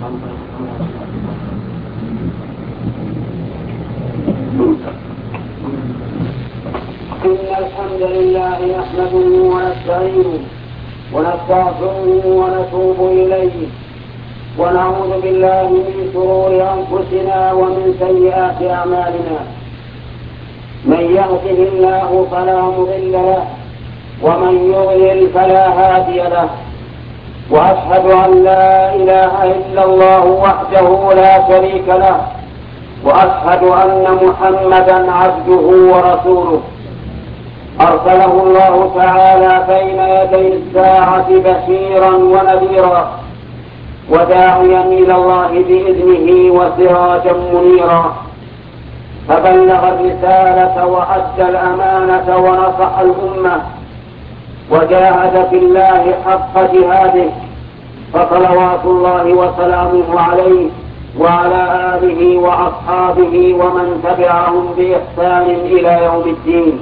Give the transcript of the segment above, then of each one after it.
إن الحمد لله نحمده ونستعينه ونستغفره ونتوب إليه ونعوذ بالله من شرور أنفسنا ومن سيئات أعمالنا. من يهده الله فلا مضل له ومن يضلل فلا هادي له، وأشهد أن لا إله إلا الله وحده لا شريك له، وأشهد أن محمدا عبده ورسوله أرسله الله تعالى بين يدي الساعة بشيرا ونذيرا وداعيا إلى الله بإذنه وسراجا منيرا، فبلغ الرسالة وأدى الأمانة ونصح الأمة وجاهد في الله حق جهاده، فصلوات الله وسلامه عليه وعلى آله وأصحابه ومن تبعهم بإحسان إلى يوم الدين.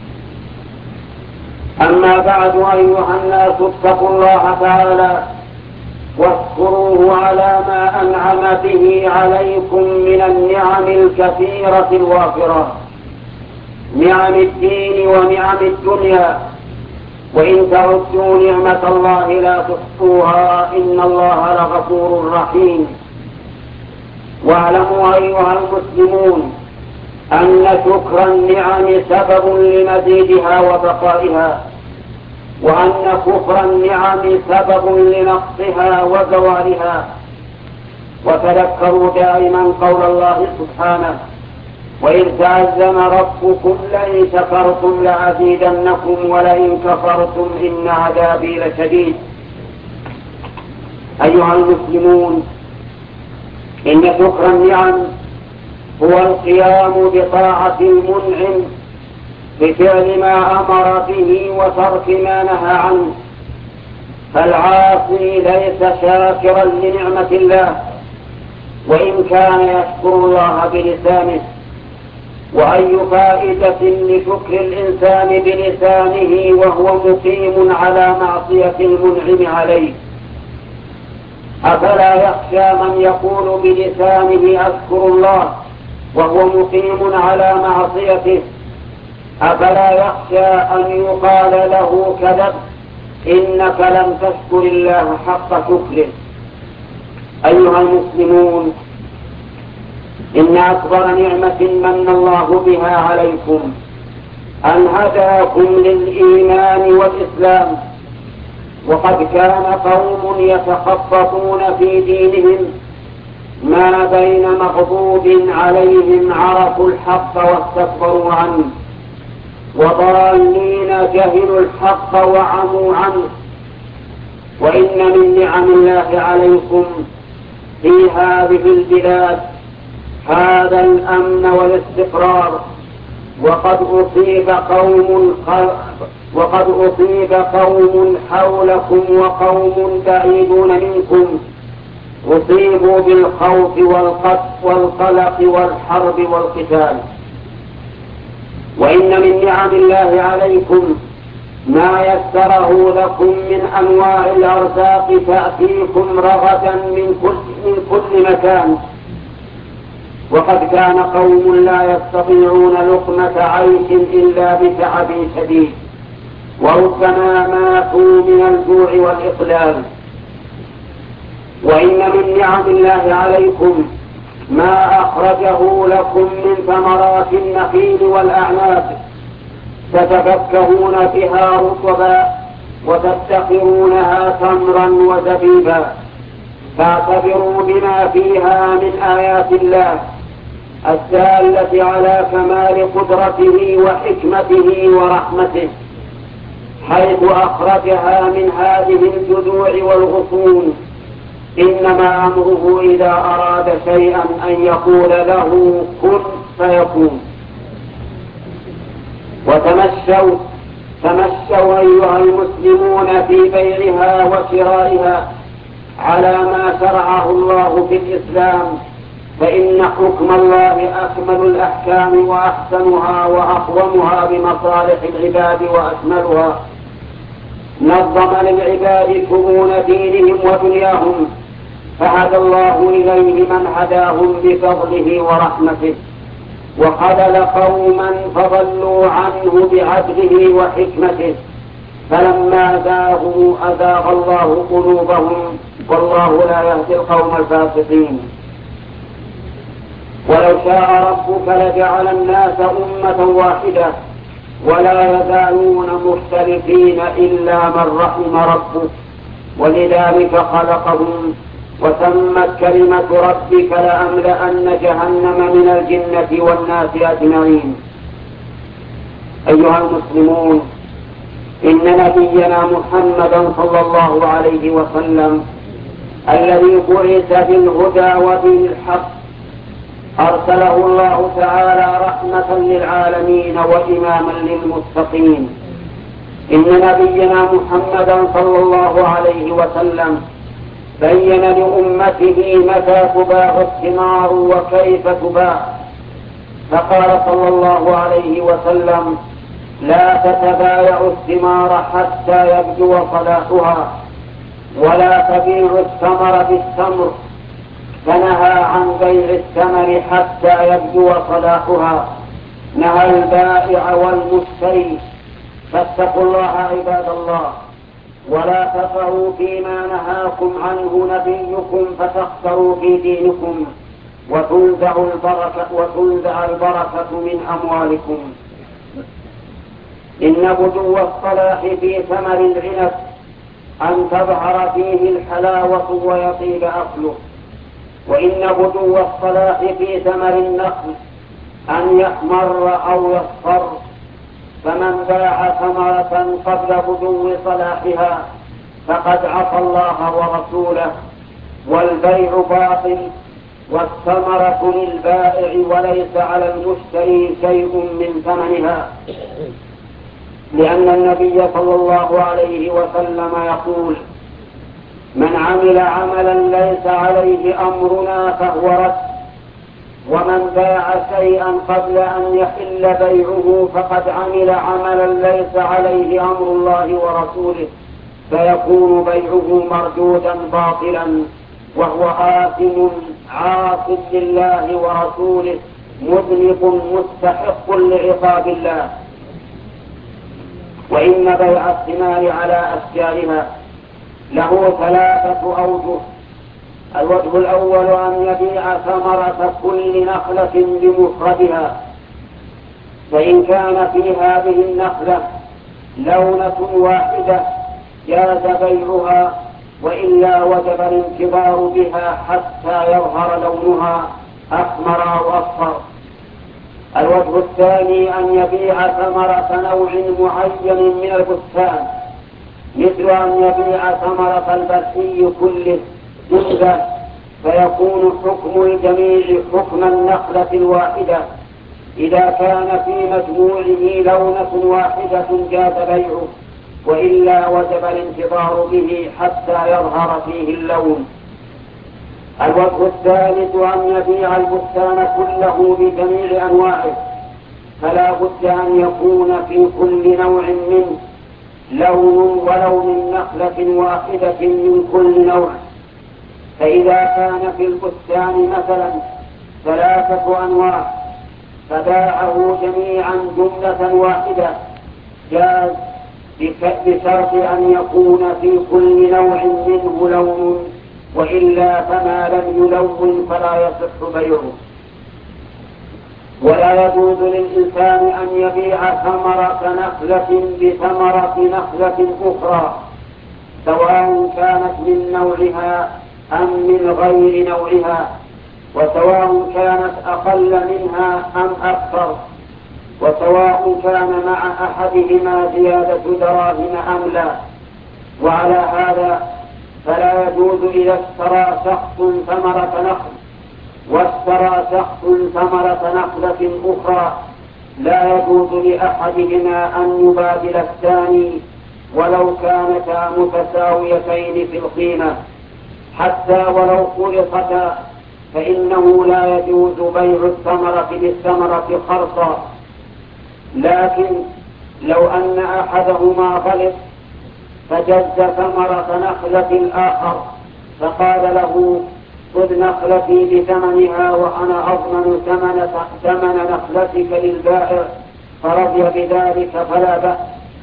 أما بعد، أيها الناس اتقوا الله تعالى واشكروه على ما أنعم به عليكم من النعم الكثيرة الوافرة، نعم الدين ونعم الدنيا، وإن تعدوا نعمة الله لا تحصوها إن الله لغفور رحيم. واعلموا أيها المسلمون أن شكر النعم سبب لمزيدها وبقائها، وأن كفر النعم سبب لنقصها وزوالها. وتذكروا دائما قول الله سبحانه: وإذ تأذن ربكم لئن شكرتم لأزيدنكم ولئن كفرتم إن عذابي لشديد. أيها المسلمون، إن شكر النعم هو القيام بطاعة المنعم بفعل ما أمر به وترك ما نهى عنه، فالعاصي ليس شاكرا لنعمة الله وإن كان يشكر الله بلسانه. وأي فائدة لشكر الإنسان بلسانه وهو مقيم على معصية المنعم عليه؟ أفلا يخشى من يقول بلسانه أشكر الله وهو مقيم على معصيته؟ أفلا يخشى أن يقال له كذب إنك لم تشكر الله حق شكره؟ أيها المسلمون، إن أكبر نعمة من الله بها عليكم أن هداكم للإيمان والإسلام. وقد كان قوم يتخبطون في دينهم ما بين مغضوب عليهم عرفوا الحق واستكبروا عنه، وضالين جهلوا الحق وعموا عنه. وإن من نعم الله عليكم في هذه البلاد هذا الأمن والاستقرار، وقد أصيب قوم حولكم وقوم بعيدون منكم أصيبوا بالخوف والقلق والحرب والقتال. وإن من نعم الله عليكم ما يسره لكم من أنواع الأرزاق تأتيكم رغدا من كل مكان. وقد كان قوم لا يستطيعون لقمة عيش إلا بتعب شديد، وربما ماتوا من الجوع والإقلال. وإن من نعم الله عليكم ما أخرجه لكم من ثمرات النخيل والأعناب تتفكهون بها رطبا وتدخرونها تمرا وزبيبا، فاعتبروا بما فيها من آيات الله الدالة على كمال قدرته وحكمته ورحمته، حيث أخرجها من هذه الجذوع والغصون. إنما أمره إذا أراد شيئا أن يقول له كن فيكون. تمشوا أيها المسلمون في بيعها وشرائها على ما شرعه الله في الإسلام، فإن حكم الله أكمل الأحكام وأحسنها وأقومها بمصالح العباد وأكملها. نظم للعباد شؤون دينهم ودنياهم فهدى الله إليه من هداهم بفضله ورحمته، وخذل قوما فضلوا عنه بعدله وحكمته، فلما زاغوا أزاغ الله قلوبهم، والله لا يهدي القوم الفاسقين. ولو شاء ربك لجعل الناس أمة واحدة ولا يزالون مختلفين إلا من رحم ربك، ولذلك خلقهم، وتمت كلمة ربك لأملأن جهنم من الجنة والناس أجمعين. أيها المسلمون، إن نبينا محمدا صلى الله عليه وسلم الذي بعث بالهدى ودين الحق أرسله الله تعالى رحمة للعالمين وإماما للمتقين. إن نبينا محمدا صلى الله عليه وسلم بين لأمته متى تباع الثمار وكيف تباع، فقال صلى الله عليه وسلم: لا تتبايعوا الثمار حتى يبدو صلاحها، ولا تبيعوا الثمر بالتمر، فنهى عن بيع الثمر حتى يبدو صلاحها، نهى البائع والمشتري. فاتقوا الله عباد الله، ولا تقعوا فيما نهاكم عنه نبيكم فتخسروا في دينكم وتنزع البركة من أموالكم. إن بدو الصلاح في ثمر العنب أن تظهر فيه الحلاوة ويطيب أصله، وإن بدو الصلاح في ثمر النخل أن يحمر أو يصفر، فمن باع ثمرة قبل بدو صلاحها فقد عصى الله ورسوله، والبيع باطل، والثمرة للبائع وليس على المشتري شيء من ثمنها، لأن النبي صلى الله عليه وسلم يقول: من عمل عملا ليس عليه أمرنا فهو رد، ومن باع شيئا قبل أن يحل بيعه فقد عمل عملا ليس عليه أمر الله ورسوله، فيكون بيعه مردودا باطلا، وهو آثم عاص لله ورسوله مذنب مستحق لعقاب الله. وإن بيع الثمار على أشجارها له 3 أوجه. الوجه الأول أن يبيع ثمرة كل نخلة بمفردها، فإن كان في هذه النخلة لونة واحدة جاز بيعها، وإلا وجب الانتظار بها حتى يظهر لونها أحمر أو أصفر. الوجه الثاني أن يبيع ثمرة نوع معين من البستان، مثل أن يبيع ثمرة البرسي كله جزءا، فيكون حكم الجميع حكم النخلة الواحدة. إذا كان في مجموعه لونة واحدة جاز بيعه، وإلا وجب الانتظار به حتى يظهر فيه اللون. الوجه الثالث أن يبيع البستان كله بجميع أنواعه، فلا بد أن يكون في كل نوع منه لون ولو من نخلة واحدة من كل نوع. فإذا كان في البستان مثلا 3 أنواع فباعه جميعا جملة واحدة جاز، بشرط أن يكون في كل نوع منه لون، وإلا فما لم يلون فلا يصح بيعه. ولا يجوز للإنسان أن يبيع ثمرة نخلة بثمرة نخلة أخرى، سواء كانت من نوعها أم من غير نوعها، وسواء كانت أقل منها أم أكثر، وسواء كان مع أحدهما زيادة دراهم أم لا. وعلى هذا فلا يجوز إذا اشترى شخص ثمرة نخل واشترى شخص ثمرة نخلة أخرى، لا يجوز لأحدهما أن يبادل الثاني ولو كانتا متساويتين في القيمة، حتى ولو خلطتا، فإنه لا يجوز بيع الثمرة بالثمرة خرصا. لكن لو أن أحدهما غلط فجز ثمرة نخلة الآخر، فقال له خذ نخلتي بثمنها وأنا أضمن ثمن نخلتك للبائع، فرضي بذلك فلا بأس.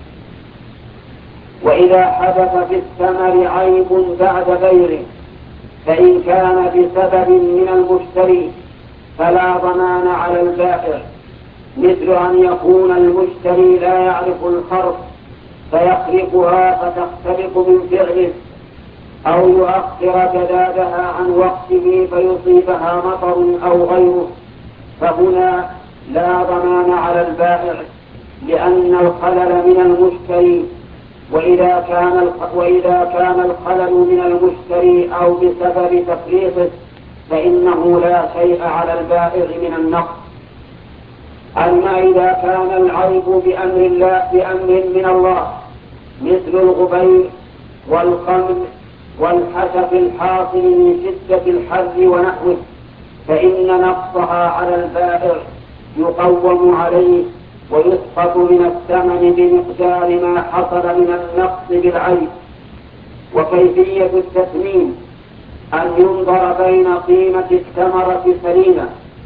وإذا حدث في الثمر عيب بعد بيعه فإن كان بسبب من المشتري فلا ضمان على البائع، مثل أن يكون المشتري لا يعرف الخرق فيخرقها فتختلف من فعله، أو يؤخر جدادها عن وقته فيصيبها مطر أو غيره، فهنا لا ضمان على البائع لأن الخلل من المشتري. وإذا كان الخلل من المشتري أو بسبب تفريطه فإنه لا شيء على البائع من النقص. أما إذا كان العيب بأمر من الله مثل الغبير والقمل والحشف الحاصل من شدة الحر ونحوه فإن نقصها على البائع يقوم عليه ويسقط من الثمن بمقدار ما حصل من النقص بالعيب. وكيفية التثمين أن ينظر بين قيمة الثمرة سليمة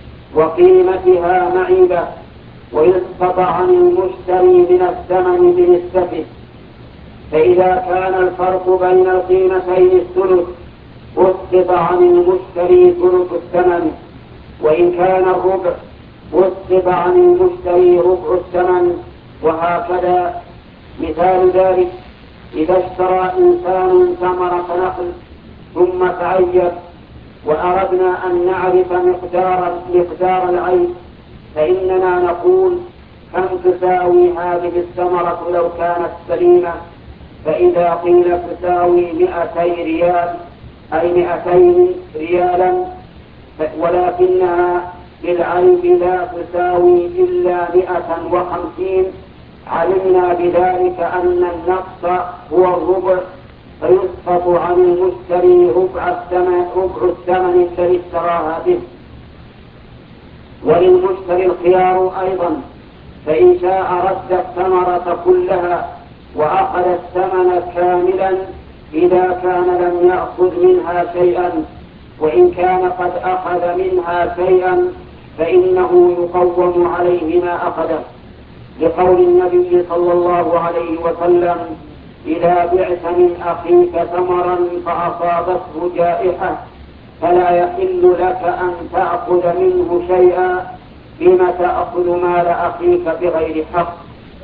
وقيمتها معيبة، ويسقط عن المشتري من الثمن بنسبته. فإذا كان الفرق بين القيمتين الثلث أسقط عن المشتري ثلث الثمن، وإن كان الربع أسقط عن المشتري ربع الثمن، وهكذا. مثال ذلك إذا اشترى إنسان ثمرة نخل ثم تعيب وأردنا أن نعرف مقدار العيب فإننا نقول كم تساوي هذه الثمرة لو كانت سليمة، فإذا قيل تساوي 200 ريال أي 200 ريالا، ولكنها بالعيب لا تساوي إلا 150، علمنا بذلك أن النقص هو الربع، فيسقط عن المشتري ربع الثمن الذي اشتراها به. وللمشتري الخيار أيضا، فإن شاء رد الثمرة كلها وأخذ الثمن كاملا إذا كان لم يأخذ منها شيئا، وإن كان قد أخذ منها شيئا فإنه يقوم عليه ما أخذه، لقول النبي صلى الله عليه وسلم إذا بعت من أخيك ثمرا فأصابته جائحة فلا يحل لك أن تأخذ منه شيئا، بما تأخذ مال أخيك بغير حق.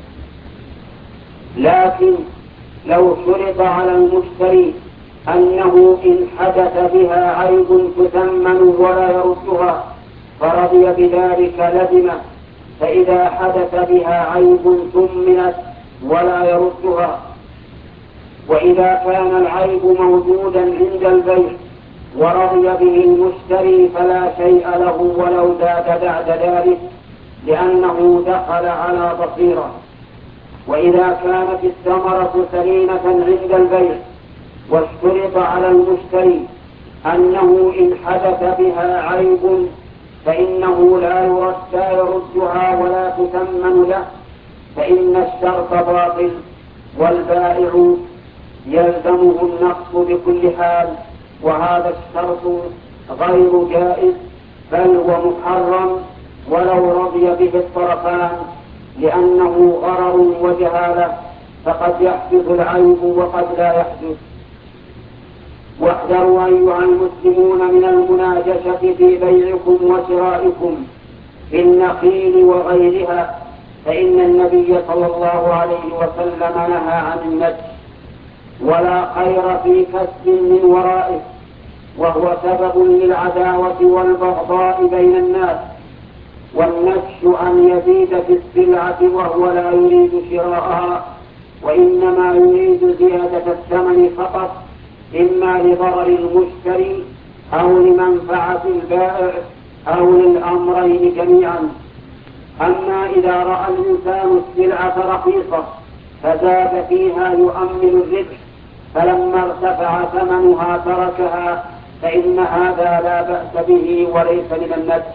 لكن لو شرط على المشتري أنه إن حدث بها عيب تثمن ولا يردها فرضي بذلك لزمه، فإذا حدث بها عيب ثمنت ولا يردها. وإذا كان العيب موجودا عند البيع ورضي به المشتري فلا شيء له ولو زاد بعد ذلك، لأنه دخل على بصيرة. وإذا كانت الثمرة سليمة عند البيع واشترط على المشتري أنه إن حدث بها عيب فإنه لا يردها ولا تثمن له، فإن الشرط باطل والبائع يلزمه النقص بكل حال، وهذا الشرط غير جائز بل هو محرم ولو رضي به الطرفان، لأنه غرر وجهالة، فقد يحدث العيب وقد لا يحدث. واحذروا أيها المسلمون من المناجشة في بيعكم وشرائكم في النخيل وغيرها، فإن النبي صلى الله عليه وسلم نهى عن النجش، ولا خير في كسب من ورائه، وهو سبب للعداوة والبغضاء بين الناس. والنجش أن يزيد في السلعة وهو لا يريد شراءها، وإنما يريد زيادة الثمن فقط، إما لضرر المشتري أو لمنفعة البائع أو للأمرين جميعا. أما إذا رأى الإنسان السلعة رخيصة فزاد فيها يؤمن الربح، فلما ارتفع ثمنها تركها، فإن هذا لا بأس به وليس من النجش.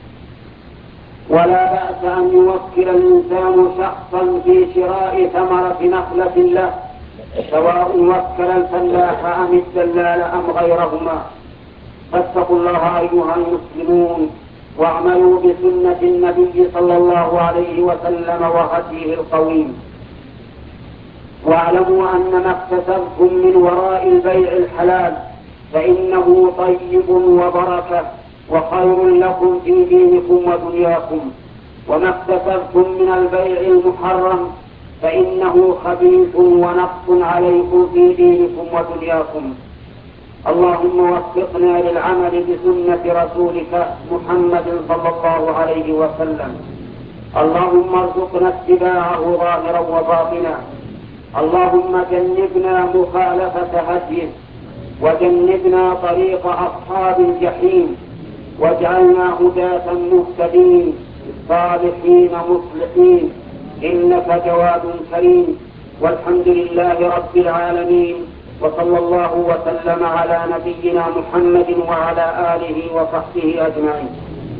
ولا بأس أن يوكل الإنسان شخصا في شراء ثمرة نخلة له سواء وكل الفلاح أم الدلال أم غيرهما. فاتقوا الله أيها المسلمون، واعملوا بسنة النبي صلى الله عليه وسلم وهديه القويم، واعلموا أن ما اكتسبتم من وراء البيع الحلال فإنه طيب وبركة وخير لكم في دينكم ودنياكم، وما اكتسبتم من البيع المحرم فإنه خبيث ونقص عليكم في دينكم ودنياكم. اللهم وفقنا للعمل بسنة رسولك محمد صلى الله عليه وسلم. اللهم ارزقنا اتباعه ظاهرا وباطنا. اللهم جنبنا مخالفة هديه، وجنبنا طريق أصحاب الجحيم، واجعلنا هداة مهتدين صالحين مصلحين، إنك جواد كريم. والحمد لله رب العالمين، وصلى الله وسلم على نبينا محمد وعلى آله وصحبه أجمعين.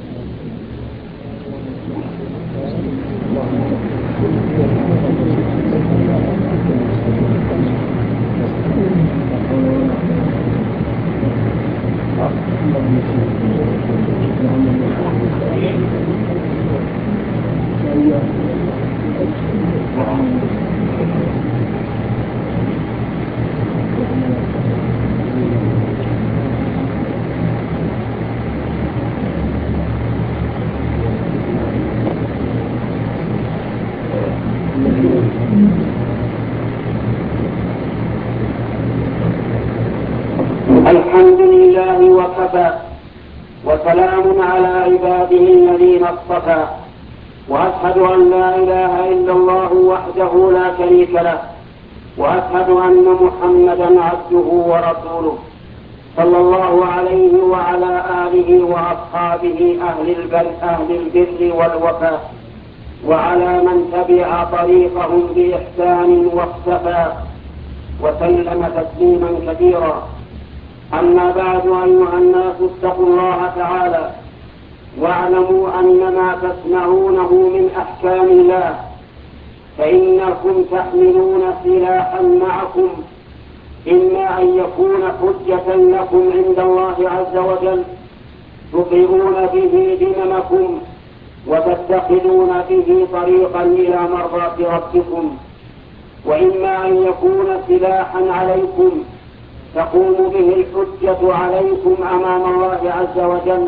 الحمد لله وكفى، وسلام على عباده الذين اصطفى، وأشهد أن لا إله إلا الله وحده لا شريك له، وأشهد أن محمدا عبده ورسوله صلى الله عليه وعلى آله وأصحابه أهل البر والوفاء، وعلى من تبع طريقهم بإحسان واقتفى، وسلم تسليما كثيرا. أما بعد، أيها الناس اتقوا الله تعالى، واعلموا أن ما تسمعونه من أحكام الله فإنكم تحملون سلاحا معكم، إما أن يكون حجة لكم عند الله عز وجل تطيعون به دممكم وتتخذون به طريقا إلى مرضاة ربكم، وإما أن يكون سلاحا عليكم تقوم به الحجة عليكم أمام الله عز وجل،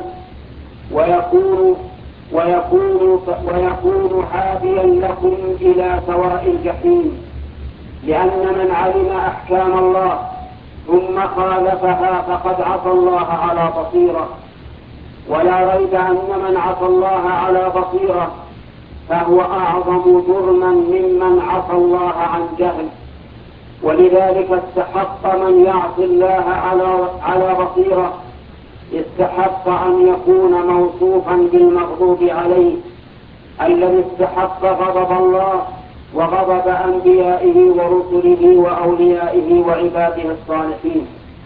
ويكون حاديا لكم إلى سواء الجحيم، لأن من علم أحكام الله ثم خالفها فقد عصى الله على بصيرة، ولا ريب أن من عصى الله على بصيرة فهو أعظم جرما ممن عصى الله عن جهل. ولذلك استحق من يعصي الله على بصيرة، استحق أن يكون موصوفا بالمغضوب عليه، الذي استحق غضب الله وغضب أنبيائه ورسله وأوليائه وعباده الصالحين.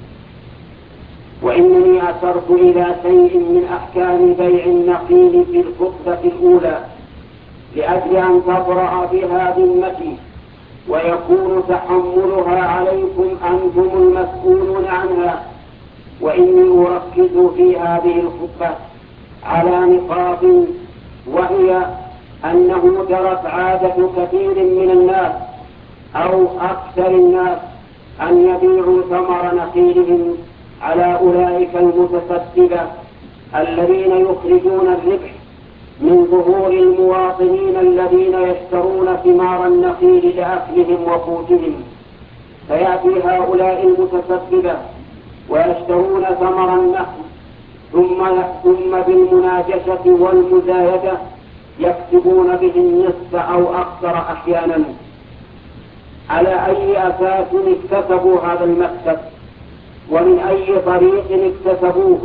وإنني أشرت إلى شيء من أحكام بيع النخيل في الخطبة الأولى لأجل أن تبرأ بها ذمتي، ويكون تحملها عليكم أنتم المسؤولون عنها. وإني أركز في هذه الخطبة على نقاط، وهي أنه جرت عادة كثير من الناس أو أكثر الناس أن يبيعوا ثمر نخيلهم على أولئك المتسببة الذين يخرجون الربح من ظهور المواطنين الذين يشترون ثمار النخيل لأكلهم وقوتهم. فيأتي هؤلاء المتسببة ويشترون ثمر النخل ثم بالمناجشة والمزايدة يكسبون به النصف أو أكثر أحيانا. على أي أساس اكتسبوا هذا المكسب؟ ومن أي طريق اكتسبوه؟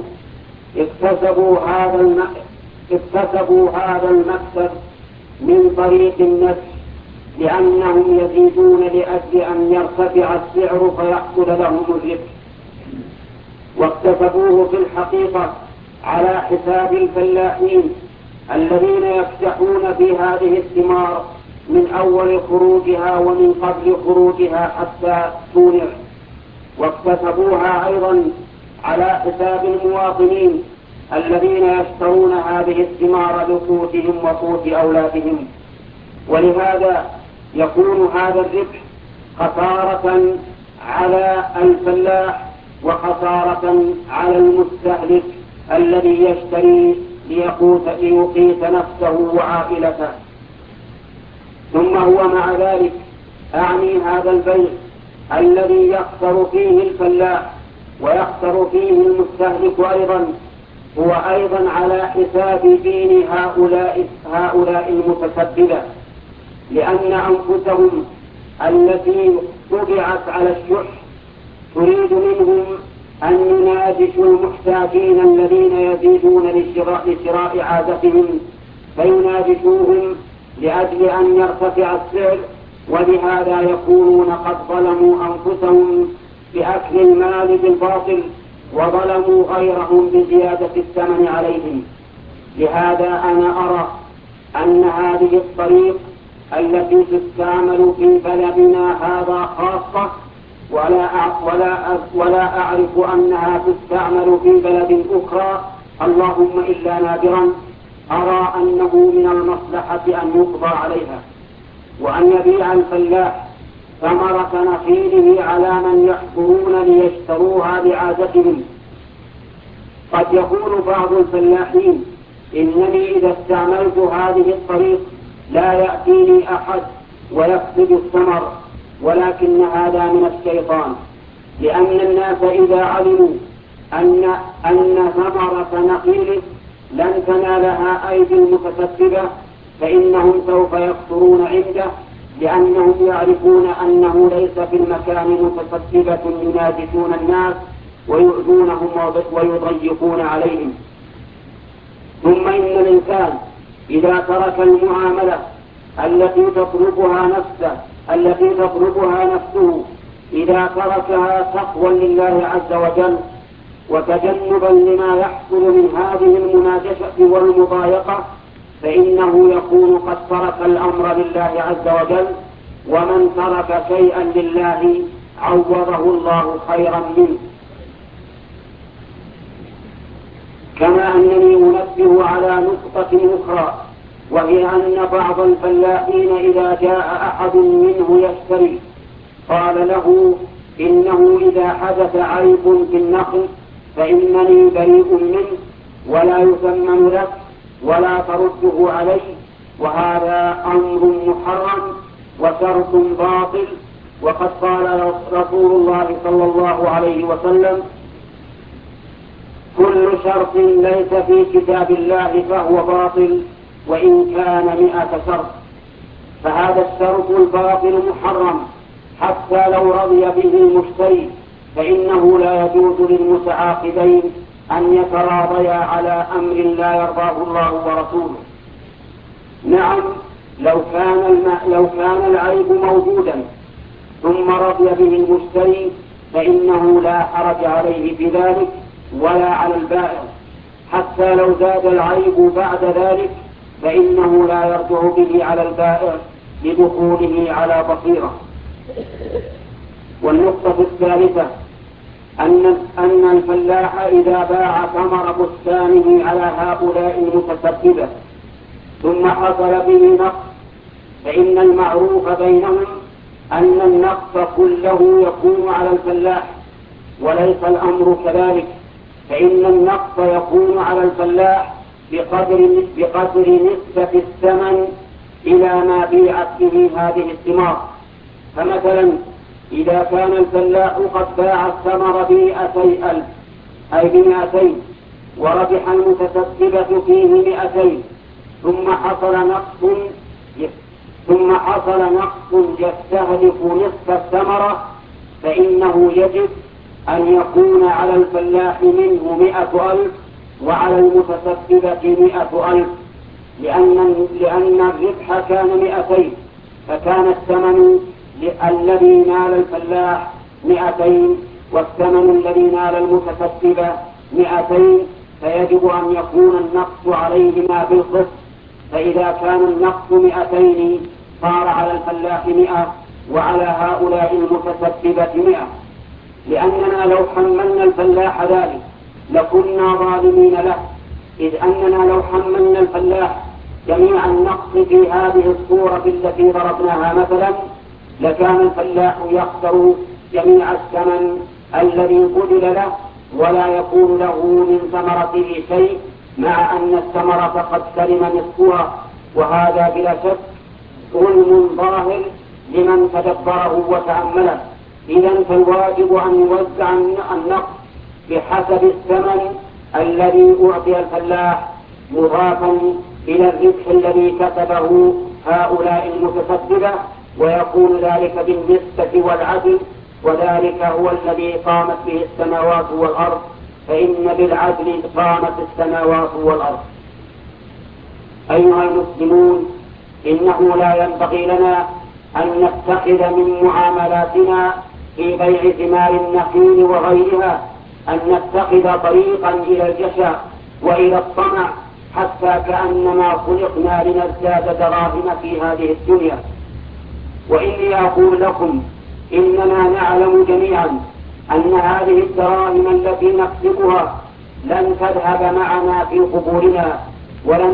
اكتسبوا هذا المكسب من طريق النفس، لأنهم يزيدون لأجل أن يرتفع السعر فيحصل لهم الربح، واكتسبوه في الحقيقة على حساب الفلاحين الذين يفتحون في هذه الثمار من أول خروجها ومن قبل خروجها حتى تونع، واكتسبوها أيضا على حساب المواطنين الذين يشترون هذه الثمار لقوتهم وقوت أولادهم. ولهذا يكون هذا الربح خسارة على الفلاح وخسارة على المستهلك الذي يشتري ليقيت نفسه وعائلته. ثم هو مع ذلك أعني هذا البيع الذي يخسر فيه الفلاح ويخسر فيه المستهلك أيضا، هو أيضا على حساب دين هؤلاء المتسببة، لأن أنفسهم التي طبعت على الشح تريد منهم أن يناجشوا المحتاجين الذين يزيدون لشراء عادتهم، فيناجشوهم لأجل أن يرتفع السعر، ولهذا يكونون قد ظلموا أنفسهم بأكل المال بالباطل وظلموا غيرهم بزيادة الثمن عليهم. لهذا أنا أرى أن هذه الطريق التي تستعمل في بلدنا هذا خاصة، ولا أعرف أنها تستعمل في بلد أخرى اللهم إلا نادرا، أرى أنه من المصلحة أن يقضى عليها، وأن يبيع الفلاح ثمرة نخيله على من يحضرون ليشتروها لعادتهم. قد يقول بعض الفلاحين إنني إذا استعملت هذه الطريق لا يأتيني أحد ويفسد الثمر، ولكن هذا من الشيطان، لأن الناس إذا علموا أن ثمرة نخيل لن تنالها أيدي المتسببة فإنهم سوف يكثرون عنده، لأنهم يعرفون أنه ليس في المكان متسببة يناجشون الناس ويؤذونهم ويضيقون عليهم. ثم إن الإنسان إذا ترك المعاملة التي تطلبها نفسه إذا تركها تقوى لله عز وجل وتجنبا لما يحصل من هذه المناجشة والمضايقة، فإنه يكون قد ترك الأمر لله عز وجل، ومن ترك شيئا لله عوضه الله خيرا منه. كما أنني أنبه على نقطة أخرى، وهي أن بعض الفلاحين إذا جاء أحد منه يشتري قال له إنه إذا حدث عيب في النخل فإنني بريء منه ولا يثمن لك ولا ترده عليه، وهذا أمر محرم وشرط باطل. وقد قال رسول الله صلى الله عليه وسلم: كل شرط ليس في كتاب الله فهو باطل وإن كان 100 شرط. فهذا الشرط الباطل محرم حتى لو رضي به المشتري، فإنه لا يجوز للمتعاقدين أن يتراضيا على أمر لا يرضاه الله ورسوله. نعم، لو كان العيب موجودا ثم رضي به المشتري فإنه لا حرج عليه في ذلك ولا على البائع، حتى لو زاد العيب بعد ذلك فإنه لا يرجع به على البائع لدخوله على بصيرة. والنقطة الثالثة أن الفلاح إذا باع ثمر بستانه على هؤلاء المتسببة ثم حصل به نقص، فإن المعروف بينهم أن النقص كله يكون على الفلاح، وليس الأمر كذلك، فإن النقص يكون على الفلاح بقدر نسبة الثمن إلى ما بيعت به هذه الثمار. فمثلا إذا كان الفلاح قد باع الثمر ب200,000 أي ب200، وربح المتسببة فيه 200، ثم حصل نقص يستهلك نصف الثمرة، فإنه يجب أن يكون على الفلاح منه 100,000 وعلى المتسببة 100,000، لأن الربح كان 200، فكان الثمن الذي نال الفلاح 200 والثمن الذي نال المتسببة 200، فيجب أن يكون النقص عليهما بالقسط. فإذا كان النقص 200 صار على الفلاح 100 وعلى هؤلاء المتسببة 100، لأننا لو حملنا الفلاح ذلك لكنا ظالمين له، إذ أننا لو حملنا الفلاح جميع النقص في هذه الصورة التي ضربناها مثلا لكان الفلاح يخسر جميع الثمن الذي بذل له ولا يكون له من ثمرته شيء، مع أن الثمرة قد سلم نصفها، وهذا بلا شك ظلم ظاهر لمن تدبره وتأمله. إذن فالواجب أن يوزع النقص بحسب الثمن الذي أعطي الفلاح مضافا إلى الربح الذي كسبه هؤلاء المتسببة، ويكون ذلك بالنسبة والعدل، وذلك هو الذي قامت به السماوات والأرض، فإن بالعدل قامت السماوات والأرض. أيها المسلمون، إنه لا ينبغي لنا أن نتخذ من معاملاتنا في بيع ثمار النخيل وغيرها أن نتخذ طريقا إلى الجشع وإلى الطمع، حتى كأنما خلقنا لنزداد دراهم في هذه الدنيا. وإني أقول لكم إننا نعلم جميعا أن هذه الدراهم التي نكسبها لن تذهب معنا في قبورنا ولن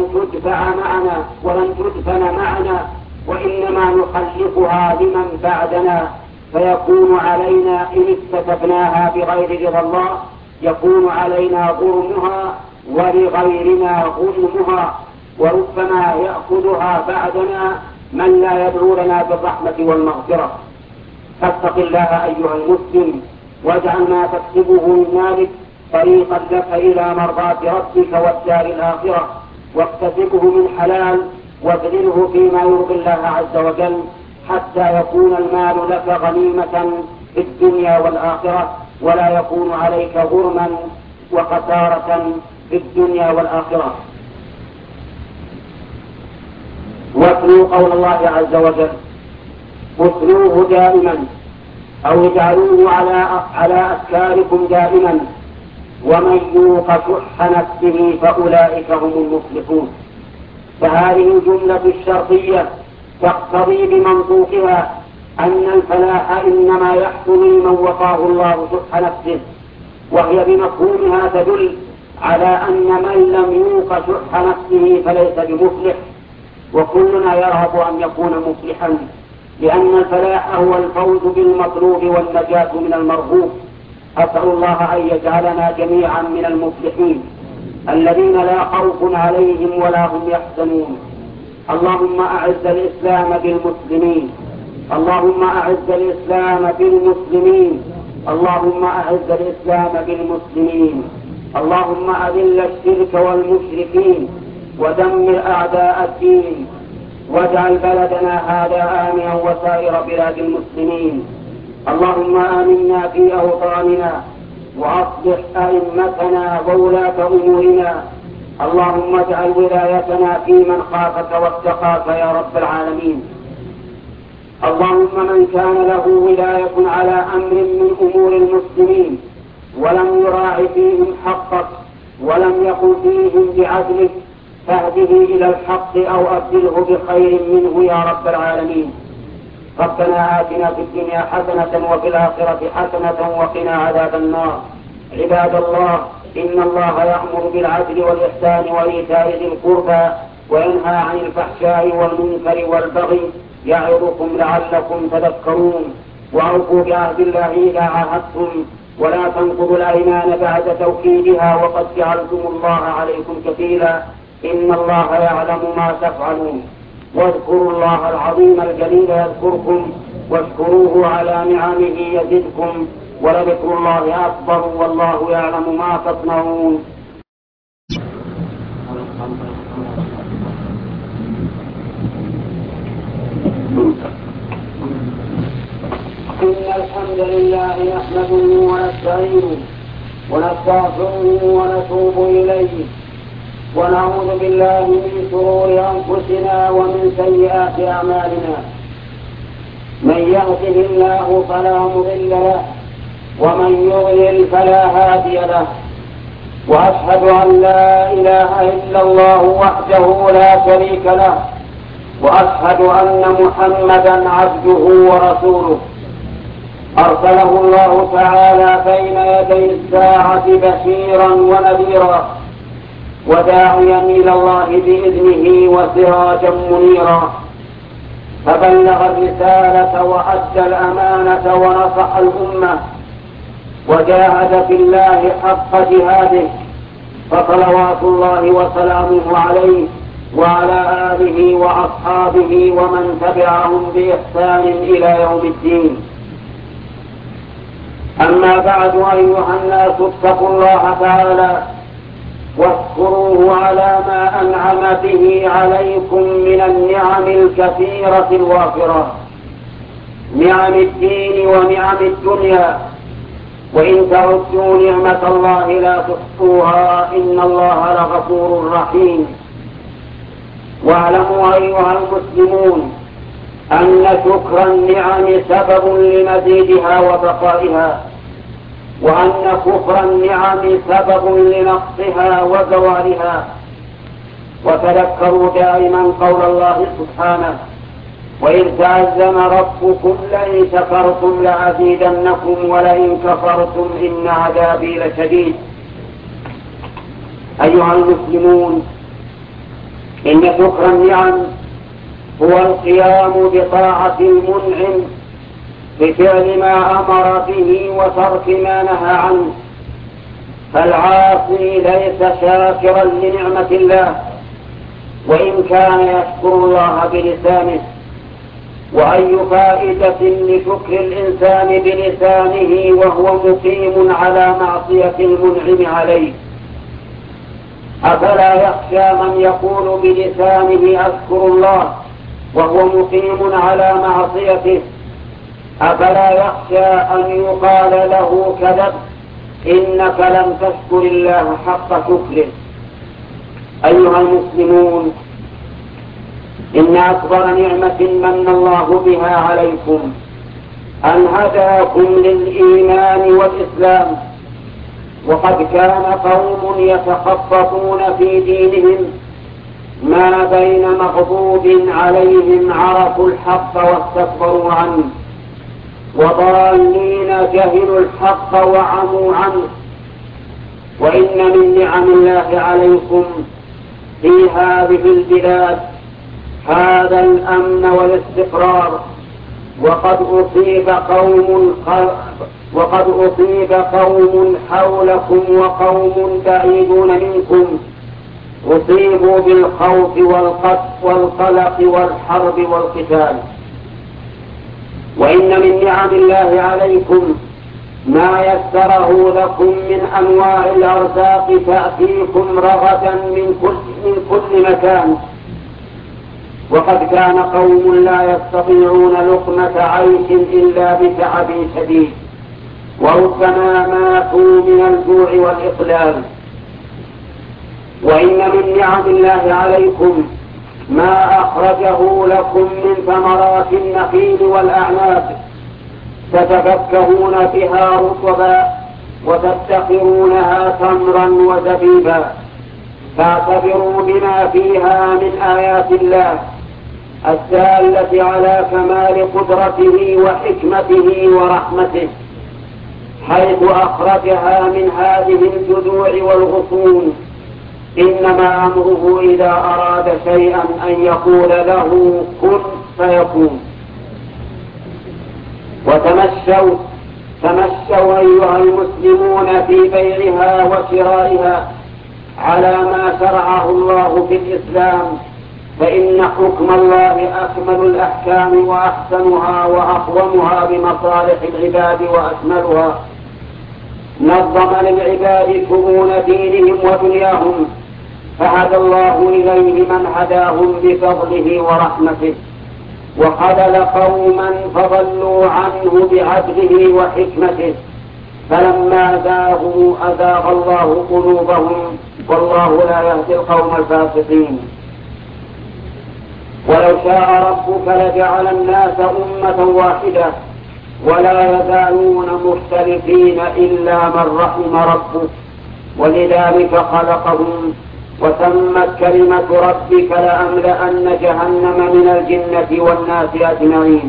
تدفن معنا، وإنما نخلفها لمن بعدنا، فيكون علينا إن اكتسبناها بغير رضا الله يكون علينا غرمها ولغيرنا غنمها، وربما يأخذها بعدنا من لا يدعو لنا بالرحمة والمغفرة. فاتق الله أيها المسلم، واجعل ما تكسبه من مالك طريقا لك إلى مرضاة ربك والدار الآخرة، واكتسبه من حلال وابذله فيما يرضي الله عز وجل، حتى يكون المال لك غنيمة في الدنيا والآخرة، ولا يكون عليك غرما وخسارة في الدنيا والآخرة. واتلوا قول الله عز وجل: اتلوه دائما أو اجعلوه على أفكاركم دائما، ومن يوق شح نفسه فأولئك هم المفلحون. فهذه الجملة الشرطية تقتضي بمنطوقها أن الفلاح إنما يحصل لمن وقاه الله شح نفسه، وهي بمفهومها تدل على أن من لم يوق شح نفسه فليس بمفلح، وكلنا يرغب أن يكون مفلحا، لأن الفلاح هو الفوز بالمطلوب والنجاة من المرهوب. أسأل الله أن يجعلنا جميعا من المفلحين الذين لا خوف عليهم ولا هم يحزنون. اللهم أعز الإسلام بالمسلمين، اللهم أعز الإسلام بالمسلمين، اللهم أعز الإسلام بالمسلمين، اللهم أذل الشرك والمشركين ودمر أعداء الدين، واجعل بلدنا هذا آمنا وسائر بلاد المسلمين. اللهم آمنا في أوطاننا وأصلح أئمتنا وولاة أمورنا. اللهم اجعل ولايتنا في من خافك واتقاك يا رب العالمين. اللهم من كان له ولاية على أمر من أمور المسلمين ولم يراع فيهم حقك ولم يقم فيهم بعدلك فاهده إلى الحق أو أبدله بخير منه يا رب العالمين. ربنا آتنا في الدنيا حسنة وفي الآخرة حسنة وقنا عذاب النار. عباد الله، إن الله يأمر بالعدل والإحسان وإيتاء ذي القربى وينهى عن الفحشاء والمنكر والبغي يعظكم لعلكم تذكرون. وأوفوا بعهد الله إذا عاهدتم ولا تنقضوا الأيمان بعد توكيدها وقد جعلتم الله عليكم كفيلا إن الله يعلم ما تفعلون. واذكروا الله العظيم الجليل يذكركم واشكروه على نعمه يزدكم ولذكر الله أكبر والله يعلم ما تصنعون. إن الحمد لله نحمده ونستعينه ونستغفره ونتوب إليه ونعوذ بالله من شرور أنفسنا ومن سيئات أعمالنا. من يهده الله فلا مضل له ومن يضلل فلا هادي له، وأشهد أن لا إله إلا الله وحده لا شريك له، وأشهد أن محمدا عبده ورسوله أرسله الله تعالى بين يدي الساعة بشيرا ونذيرا وداعيا إلى الله بإذنه وسراجا منيرا، فبلغ الرسالة وأدى الأمانة ونصح الأمة وجاهد في الله حق جهاده، فصلوات الله وسلامه عليه وعلى آله وأصحابه ومن تبعهم بإحسان إلى يوم الدين. أما بعد، أيها الناس، اتقوا الله تعالى واشكروه على ما أنعم به عليكم من النعم الكثيرة الوافرة، نعم الدين ونعم الدنيا، وإن تعدوا نعمة الله لا تحصوها إن الله لغفور رحيم. واعلموا أيها المسلمون أن شكر النعم سبب لمزيدها وبقائها، وأن كفر النعم سبب لنقصها وزوالها. وتذكروا دائما قول الله سبحانه: وإذ تأذن ربكم لئن شكرتم لأزيدنكم ولئن كفرتم إن عذابي لشديد. أيها المسلمون، إن شكر النعم هو القيام بطاعة المنعم بفعل ما أمر به وترك ما نهى عنه، فالعاصي ليس شاكرا لنعمة الله وإن كان يشكر الله بلسانه. وأي فائدة لشكر الإنسان بلسانه وهو مقيم على معصية المنعم عليه؟ أفلا يخشى من يقول بلسانه أذكر الله وهو مقيم على معصيته؟ أفلا يخشى أن يقال له كذب إنك لم تشكر الله حق شكره؟ أيها المسلمون، إن أكبر نعمة من الله بها عليكم أن هداكم للإيمان والإسلام. وقد كان قوم يتخبطون في دينهم ما بين مغضوب عليهم عرفوا الحق واستكبروا عنه، وضالين جهلوا الحق وعموا عنه. وإن من نعم الله عليكم في هذه البلاد هذا الأمن والاستقرار، وقد أصيب قوم حولكم وقوم بعيدون منكم أصيبوا بالخوف والقلق والحرب والقتال. وإن من نعم الله عليكم ما يسره لكم من أنواع الأرزاق تأتيكم رغدا من كل مكان. وقد كان قوم لا يستطيعون لقمة عيش إلا بتعب شديد، وربما ماتوا من الجوع والإقلال. وإن من نعم الله عليكم ما أخرجه لكم من ثمرات النخيل والأعناب تتفكهون بها رطبا وتدخرونها تمرا وزبيبا. فاعتبروا بما فيها من آيات الله الدالة على كمال قدرته وحكمته ورحمته، حيث أخرجها من هذه الجذوع والغصون. إنما أمره إذا أراد شيئا أن يقول له كن فيكون. تمشوا أيها المسلمون في بيعها وشرائها على ما شرعه الله في الإسلام، فإن حكم الله أكمل الأحكام وأحسنها وأقومها بمصالح العباد وأكملها. نظم للعباد شؤون دينهم ودنياهم، فهدى الله إليه من هداهم بفضله ورحمته، وخذل قوما فضلوا عنه بعدله وحكمته، فلما زاغوا أزاغ الله قلوبهم، والله لا يهدي القوم الفاسقين. ولو شاء ربك لجعل الناس أمة واحدة ولا يزالون مختلفين إلا من رحم ربك، ولذلك خلقهم وتمت كلمة ربك لأملأن جهنم من الجنة والناس أجمعين.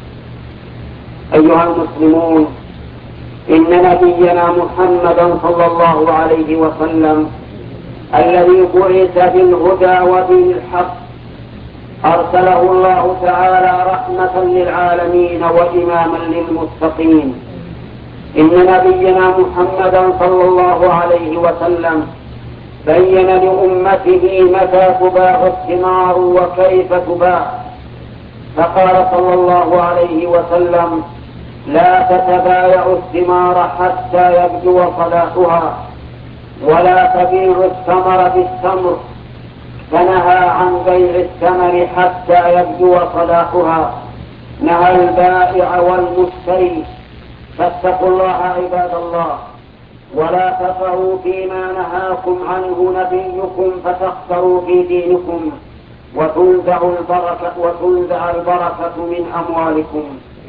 أيها المسلمون، إن نبينا محمدا صلى الله عليه وسلم الذي بعث بالهدى ودين الحق أرسله الله تعالى رحمة للعالمين وإماما للمتقين. إن نبينا محمدا صلى الله عليه وسلم بين لأمته متى تباع الثمار وكيف تباع، فقال صلى الله عليه وسلم: لا تتبايعوا الثمار حتى يبدو صلاحها، ولا تبيعوا الثمر بالتمر، فنهى عن بيع الثمر حتى يبدو صلاحها، نهى البائع والمشتري. فاتقوا الله عباد الله، ولا تقعوا فيما نهاكم عنه نبيكم فتخسروا في دينكم وتنزع البركة من أموالكم.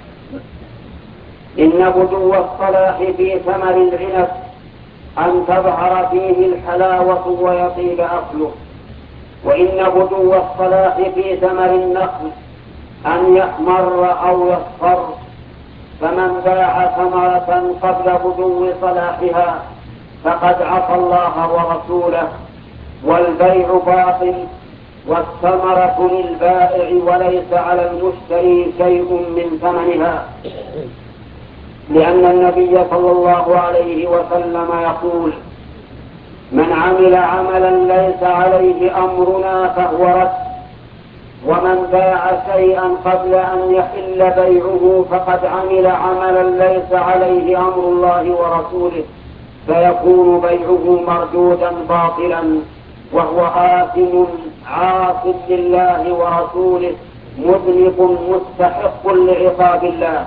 إن بدو الصلاح في ثمر العنب أن تظهر فيه الحلاوة ويطيب أكله، وإن بدو الصلاح في ثمر النخل أن يحمر أو يصفر، فمن باع ثمرة قبل بدو صلاحها فقد عصى الله ورسوله، والبيع باطل، والثمرة للبائع وليس على المشتري شيء من ثمنها، لأن النبي صلى الله عليه وسلم يقول: من عمل عملا ليس عليه أمرنا فهو رد، ومن باع شيئا قبل أن يحل بيعه فقد عمل عملا ليس عليه أمر الله ورسوله، فيكون بيعه مردودا باطلا، وهو آثم عاص لله ورسوله مذنب مستحق لعقاب الله.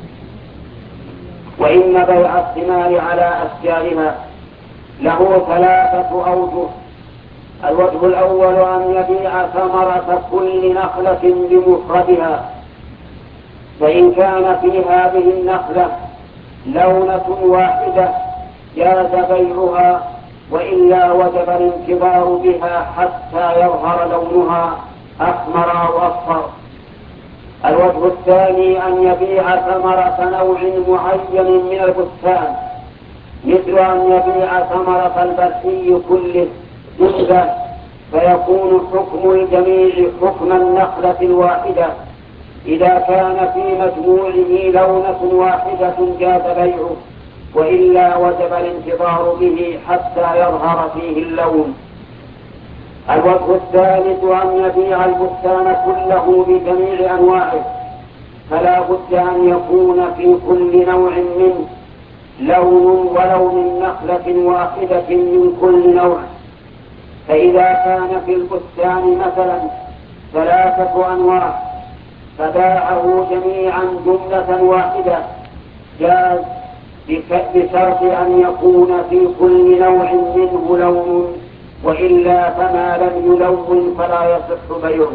وإن بيع الثمار على أشجارها له 3 أوجه. الوجه الأول أن يبيع ثمرة كل نخلة بمفردها، فإن كان في هذه النخلة لونة واحدة جاز بيعها، وإلا وجب الانتظار بها حتى يظهر لونها أحمر أو أصفر. الوجه الثاني أن يبيع ثمرة نوع معين من البستان، مثل أن يبيع ثمرة البرسي كله جزءا، فيكون حكم الجميع حكم النخلة الواحدة. إذا كان في مجموعه لونة واحدة جاز بيعه، وإلا وجب الانتظار به حتى يظهر فيه اللون. الوجه الثالث أن يبيع البستان كله بجميع أنواعه، فلا بد أن يكون في كل نوع منه لون ولو من نخلة واحدة من كل نوع. فإذا كان في البستان مثلا 3 أنواع فباعه جميعا جملة واحدة جاز، بشرط أن يكون في كل نوع منه لون، وإلا فما لم يلون فلا يصح بيعه.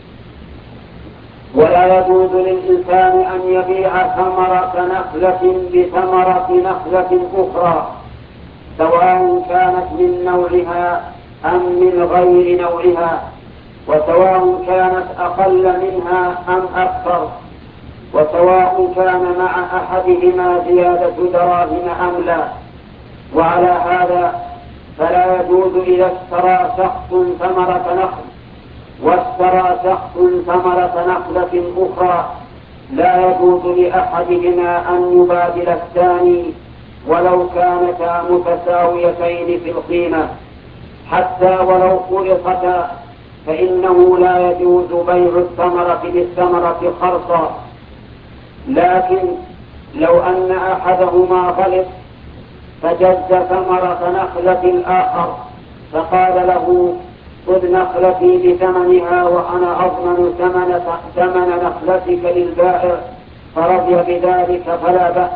ولا يجوز للإنسان أن يبيع ثمرة نخلة بثمرة نخلة أخرى، سواء كانت من نوعها أم من غير نوعها، وسواء كانت أقل منها أم أكثر، وسواء كان مع أحدهما زيادة دراهم أم لا. وعلى هذا فلا يجوز إذا اشترى شخص ثمرة نخل واشترى شخص ثمرة نخلة أخرى، لا يجوز لأحدهما أن يبادل الثاني ولو كانتا متساويتين في القيمة، حتى ولو خلطتا، فإنه لا يجوز بيع الثمرة بالثمرة خرصا. لكن لو أن أحدهما غلط فجز ثمرة نخلة الآخر فقال له: خذ نخلتي بثمنها وأنا أضمن ثمن نخلتك للبائع، فرضي بذلك فلا بأس.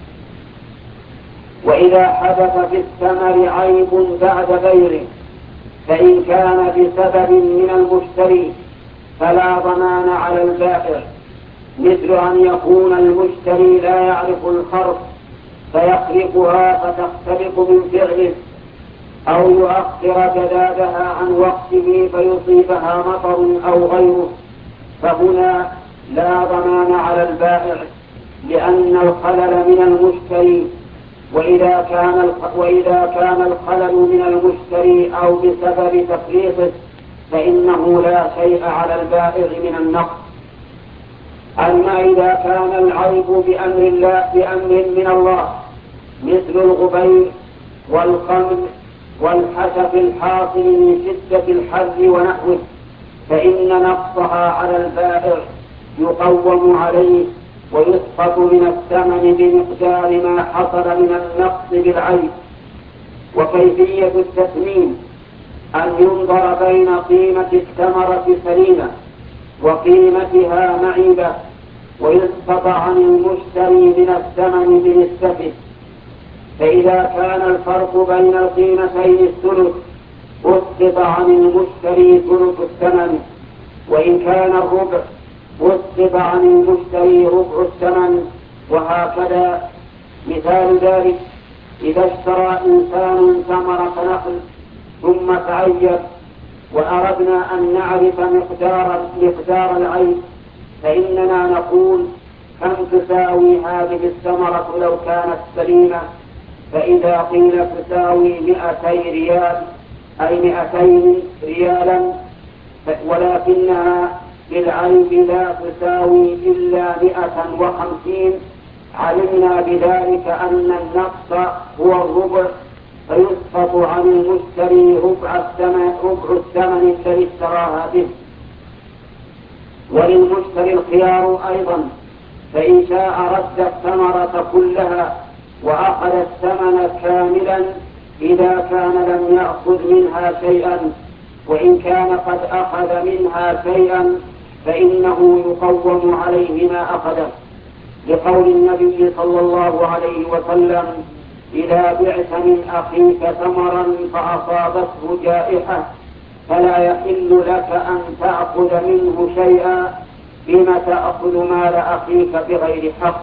وإذا حدث في الثمر عيب بعد بيعه، فإن كان بسبب من المشتري فلا ضمان على البائع، مثل أن يكون المشتري لا يعرف الخرق فيخرقها فتختلق من فعله، أو يؤخر جدادها عن وقته فيصيبها مطر أو غيره، فهنا لا ضمان على البائع، لأن الخلل من المشتري، وإذا كان الخلل من المشتري أو بسبب تفريطه فإنه لا شيء على البائع من النقص. أما إذا كان العيب بأمر من الله مثل الغبير والقمل والحشف الحاصل من شدة الحر ونحوه، فإن نقصها على البائع يقوم عليه ويسقط من الثمن بمقدار ما حصل من النقص بالعيب. وكيفية التثمين أن ينظر بين قيمة الثمرة سليمة وقيمتها معيبة، ويسقط عن المشتري من الثمن بنسبته. فإذا كان الفرق بين القيمتين الثلث أسقط عن المشتري ثلث الثمن، وإن كان الربع أسقط عن المشتري ربع الثمن، وهكذا. مثال ذلك: إذا اشترى إنسان ثمرة نخل ثم تعيب وأردنا أن نعرف مقدار العيب، فإننا نقول: كم تساوي هذه الثمرة لو كانت سليمة؟ فإذا قيل تساوي 200 ريال أي 200 ريالا، ولكنها بالعيب لا تساوي إلا 150، علمنا بذلك أن النقص هو الربع، فيسقط عن المشتري ربع الثمن الذي اشتراها به. وللمشتري الخيار أيضا، فإن شاء رد الثمرة كلها وأخذ الثمن كاملا إذا كان لم يأخذ منها شيئا، وإن كان قد أخذ منها شيئا فإنه يقوم عليه ما أخذه، لقول النبي صلى الله عليه وسلم: إذا بعت من أخيك ثمرا فأصابته جائحة فلا يحل لك أن تأخذ منه شيئا، بما تأخذ مال أخيك بغير حق.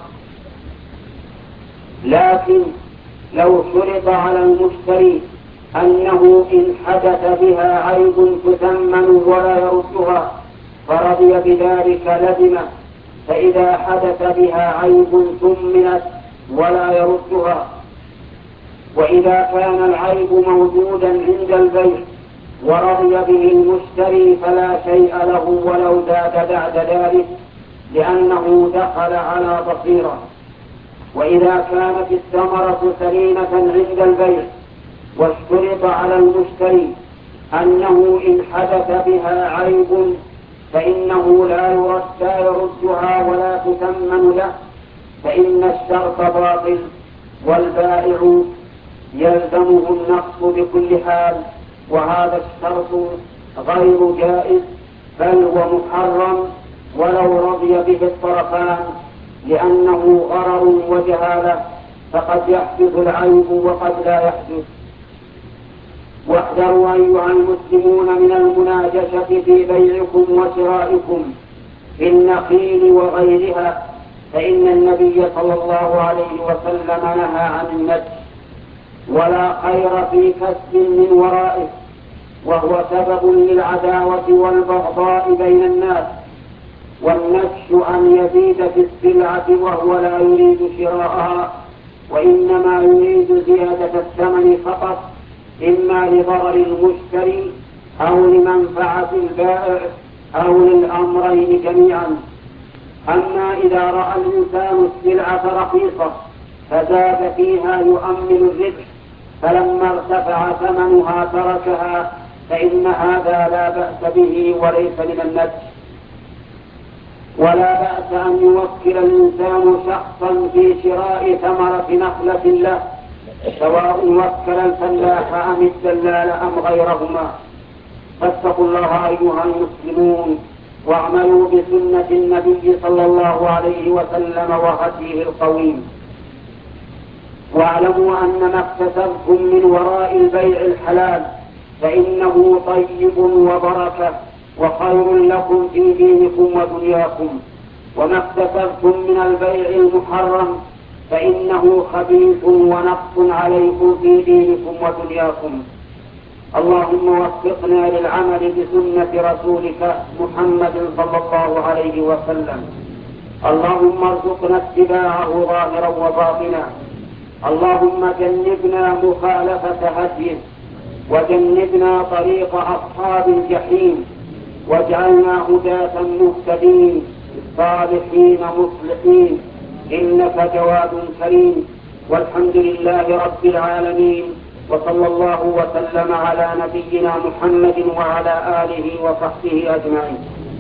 لكن لو شرط على المشتري أنه إن حدث بها عيب تثمن ولا يردها فرضي بذلك لزمه، فإذا حدث بها عيب ثمنت ولا يردها. وإذا كان العيب موجودا عند البيع ورضي به المشتري فلا شيء له ولو زاد بعد ذلك، لأنه دخل على بصيرة. وإذا كانت الثمرة سليمة عند البيع واشترط على المشتري أنه إن حدث بها عيب فإنه لا يردها ولا تثمن له، فإن الشرط باطل، والبائع يلزمه النقص بكل حال، وهذا الشرط غير جائز بل هو محرم ولو رضي به الطرفان، لأنه غرر وجهالة، فقد يحدث العيب وقد لا يحدث. واحذروا أيها المسلمون من المناجشة في بيعكم وشرائكم في النخيل وغيرها، فإن النبي صلى الله عليه وسلم نهى عن النجش، ولا خير في كسب من ورائه، وهو سبب للعداوة والبغضاء بين الناس. والنجش أن يزيد في السلعة وهو لا يريد شراءها، وإنما يريد زيادة الثمن فقط، إما لضرر المشتري أو لمنفعة البائع أو للأمرين جميعا. أما إذا رأى الإنسان السلعة رخيصة فزاد فيها يؤمل الربح، فلما ارتفع ثمنها تركها، فإن هذا لا بأس به وليس من النجش. ولا بأس أن يوكل الإنسان شخصا في شراء ثمرة نخلة له، سواء وكل الفلاح أم الدلال أم غيرهما. فاتقوا الله أيها المسلمون، واعملوا بسنة النبي صلى الله عليه وسلم وهديه القويم. واعلموا أن ما اكتسبتم من وراء البيع الحلال فإنه طيب وبركة وخير لكم في دينكم ودنياكم، وما اكتسبتم من البيع المحرم فإنه خبيث ونقص عليكم في دينكم ودنياكم. اللهم وفقنا للعمل بسنة رسولك محمد صلى الله عليه وسلم. اللهم ارزقنا اتباعه ظاهرا وباطنا. اللهم جنبنا مخالفة هديه، وجنبنا طريق أصحاب الجحيم، واجعلنا هداة مهتدين صالحين مصلحين، إنك جواد كريم. والحمد لله رب العالمين، وصلى الله وسلم على نبينا محمد وعلى آله وصحبه أجمعين.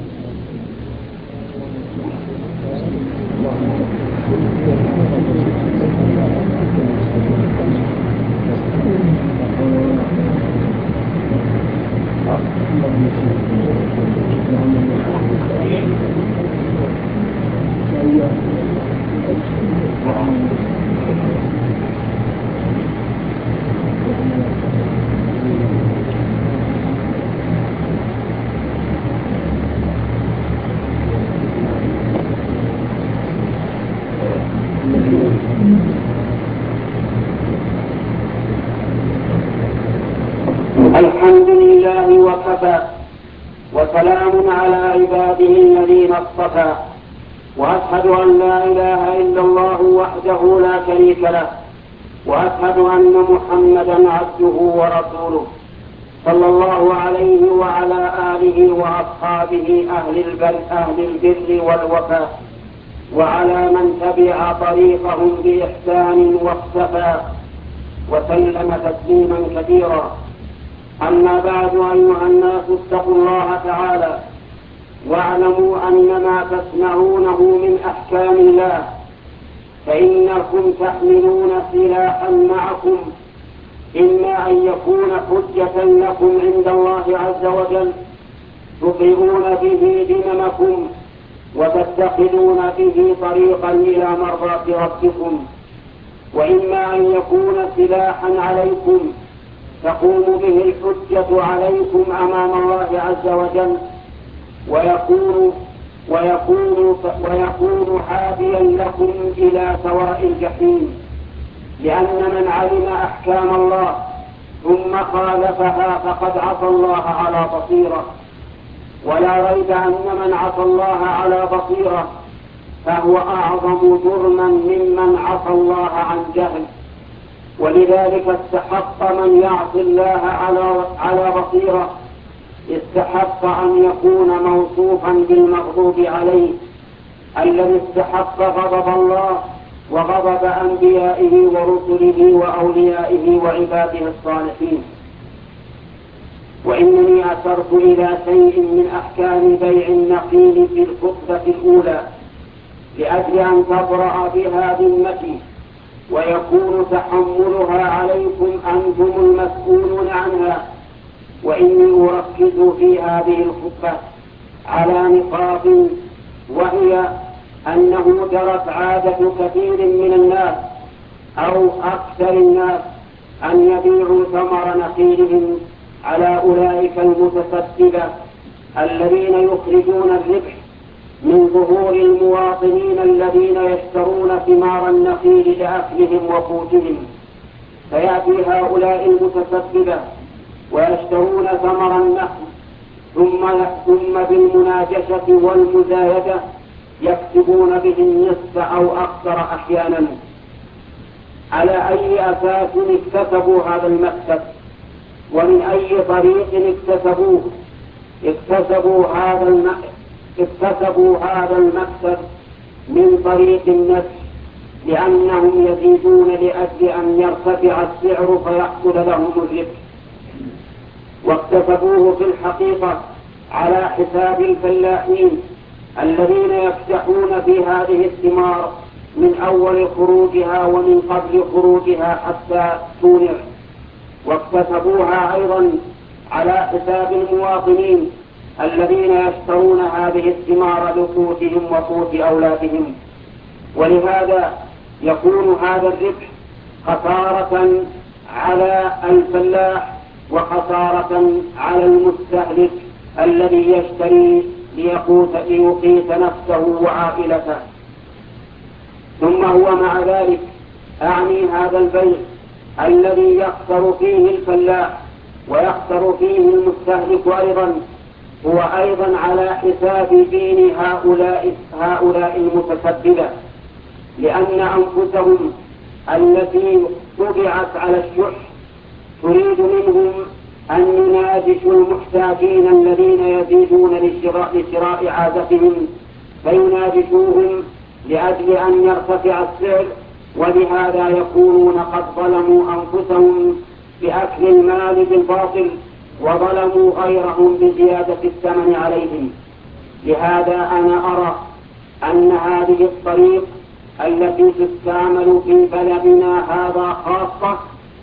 الحمد لله وكفى، وسلام على عباده الذين اصطفى، وأشهد أن لا إله إلا الله وحده لا شريك له، وأشهد أن محمدا عبده ورسوله صلى الله عليه وعلى آله وأصحابه أهل البر والوفاء، وعلى من تبع طريقهم بإحسان واقتفى، وسلم تسليما كثيرا. أما بعد، أيها الناس اتقوا الله تعالى، واعلموا أن ما تسمعونه من أحكام الله، فإنكم تحملون سلاحا معكم، إما أن يكون حجة لكم عند الله عز وجل تطيعون به دممكم وتتخذون به طريقا إلى مرضاة ربكم، وإما أن يكون سلاحا عليكم تقوم به الحجة عليكم أمام الله عز وجل، ويكون هاديا لكم إلى سواء الجحيم، لأن من علم أحكام الله ثم خالفها فقد عصى الله على بصيرة، ولا ريب أن من عصى الله على بصيرة فهو أعظم جرما ممن عصى الله عن جهل. ولذلك استحق من يعصي الله على بصيرة، استحق أن يكون موصوفا بالمغضوب عليه، الذي استحق غضب الله وغضب أنبيائه ورسله وأوليائه وعباده الصالحين. وإنني أشرت إلى شيء من أحكام بيع النخيل في الخطبة الأولى لأجل أن تبرأ بها ذمتي، ويكون تحملها عليكم أنتم المسؤولون عنها. وإني أركز في هذه الخطبة على نقاط، وهي أنه جرت عادة كثير من الناس أو أكثر الناس أن يبيعوا ثمر نخيلهم على أولئك المتسببة الذين يخرجون الربح من ظهور المواطنين الذين يشترون ثمار النخيل لأكلهم وقوتهم. فيأتي هؤلاء المتسببة ويشترون ثمر النخل، ثم بالمناجشة والمزايدة يكسبون به النصف أو أكثر أحيانا. على أي أساس اكتسبوا هذا المكسب؟ ومن أي طريق اكتسبوه؟ اكتسبوا هذا المكسب من طريق النفس، لأنهم يزيدون لأجل أن يرتفع السعر فيحصل لهم الربح، واكتسبوه في الحقيقة على حساب الفلاحين الذين يفتحون في هذه الثمار من أول خروجها ومن قبل خروجها حتى تونع، واكتسبوها أيضا على حساب المواطنين الذين يشترون هذه الثمار لقوتهم وقوت أولادهم. ولهذا يكون هذا الربح خسارة على الفلاح وخسارة على المستهلك الذي يشتري ليقيت نفسه وعائلته. ثم هو مع ذلك أعني هذا البيع الذي يخسر فيه الفلاح ويخسر فيه المستهلك أيضا، هو أيضا على حساب دين هؤلاء المتسببة، لأن أنفسهم التي طبعت على الشح تريد منهم أن يناجشوا المحتاجين الذين يزيدون لشراء عادتهم، فيناجشوهم لأجل أن يرتفع السعر، وبهذا يكونون قد ظلموا أنفسهم بأكل المال بالباطل، وظلموا غيرهم بزيادة الثمن عليهم. لهذا أنا أرى أن هذه الطريق التي تستعمل في بلدنا هذا خاصة،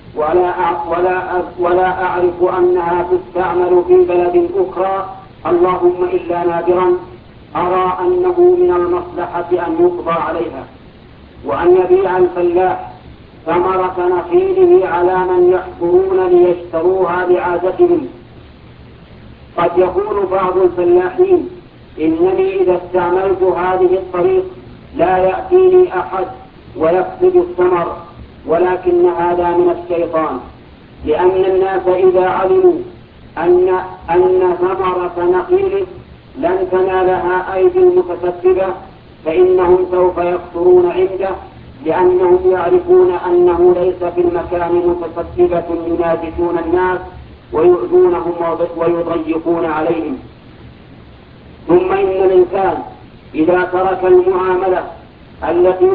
ولا أعرف أنها تستعمل في بلد أخرى اللهم إلا نادرا، أرى أنه من المصلحة أن يقضى عليها، وأن يبيع الفلاح ثمرة نخيله على من يحضرون ليشتروها بعادتهم. قد يقول بعض الفلاحين إنني إذا استعملت هذه الطريق لا يأتيني أحد ويفسد الثمر، ولكن هذا من الشيطان، لأن الناس إذا علموا أن ثمرة نخيل لن تنالها أيدي المتسببة فإنهم سوف يكثرون عنده، لأنهم يعرفون أنه ليس في المكان متسببة يناجشون الناس ويؤذونهم ويضيقون عليهم. ثم إن الإنسان إذا ترك المعاملة التي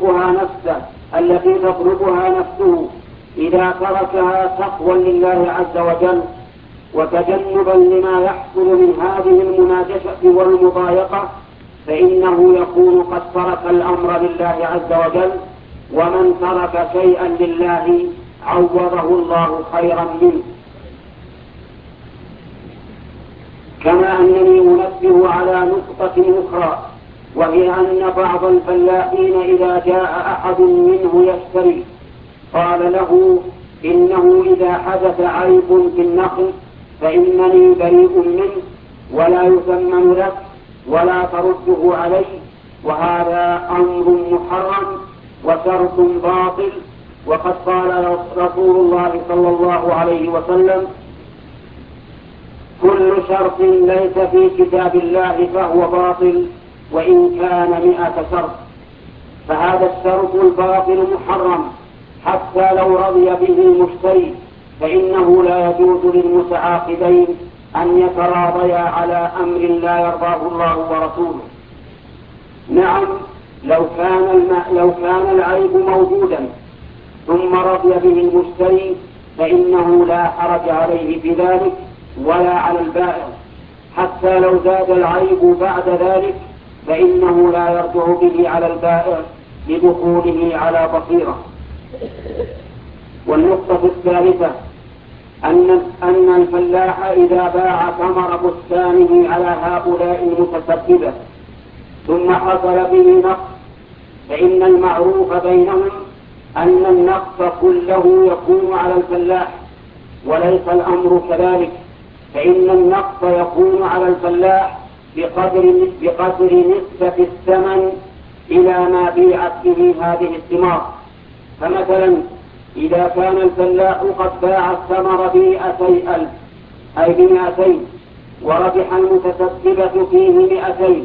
تطلبها نفسه إذا تركها تقوى لله عز وجل وتجنبا لما يحصل من هذه المناجشة والمضايقة، فإنه يكون قد ترك الأمر لله عز وجل، ومن ترك شيئا لله عوضه الله خيرا منه. كما أنني أنبه على نقطة أخرى، وهي أن بعض الفلاحين إذا جاء أحد منه يشتري قال له إنه إذا حدث عيب في النخل فإنني بريء منه ولا يثمن لك ولا ترده علي، وهذا أمر محرم وشرط باطل. وقد قال رسول الله صلى الله عليه وسلم: كل شرط ليس في كتاب الله فهو باطل وإن كان 100 شرط. فهذا الشرط الباطل محرم حتى لو رضي به المشتري، فإنه لا يجوز للمتعاقدين أن يتراضيا على أمر لا يرضاه الله ورسوله. نعم، لو كان العيب موجودا ثم رضي به المشتري فإنه لا حرج عليه في ذلك ولا على البائع، حتى لو زاد العيب بعد ذلك فإنه لا يرجع به على البائع لدخوله على بصيرة. والنقطة الثالثة أن الفلاح إذا باع ثمر بستانه على هؤلاء المتسببة ثم حصل به نقص، فإن المعروف بينهم أن النقص كله يكون على الفلاح، وليس الأمر كذلك، فإن النقص يكون على الفلاح بقدر نسبة الثمن إلى ما بيعت به هذه الثمار. فمثلا إذا كان الفلاح قد باع الثمر ب200,000 أي ب200، وربح المتسببة فيه 200،